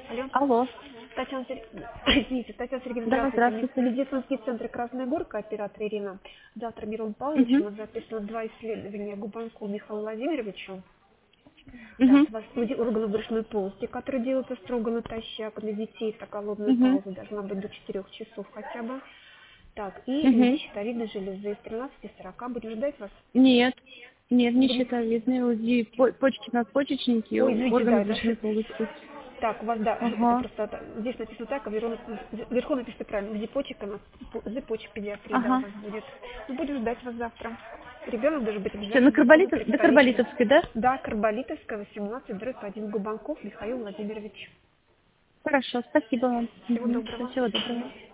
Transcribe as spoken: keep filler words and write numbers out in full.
Алло. Алло. Татьяна, Сер- Извините, Татьяна Сергеевна, Да, здравствуйте. здравствуйте. Медицинский центр «Красная горка», оператор Ирина. Завтра Мирон Павлович, у Угу. нас записано два исследования Губанку Михаилу Владимировичу. Так, Угу. у вас студия органов брюшной полости, которые делаются строго натощак. Для детей таколобная Угу. пауза должна быть до четырёх часов хотя бы. Так, и Угу. щитовидной железы с тринадцати сорока. Будем ждать вас? Нет. Нет, не Будем... щитовидные, УЗИ, по- почки, надпочечники, Ой, извините, да, органы это брюшной ошибка. полости. Так, у вас, да, это Ага. просто это- здесь написано так, а вверху, вверху написано правильно. Зипочек, она, зипочек педиатрии, да, у Ага. вас будет. Мы будем ждать вас завтра. Ребенок должен быть Все, на обязательно знакомый Карболитов, до представитель. Карболитовской, да? Да, Карболитовская, восемнадцать, дробь один, Губанков Михаил Владимирович. Хорошо, спасибо вам. Всего Угу. доброго. Всего доброго.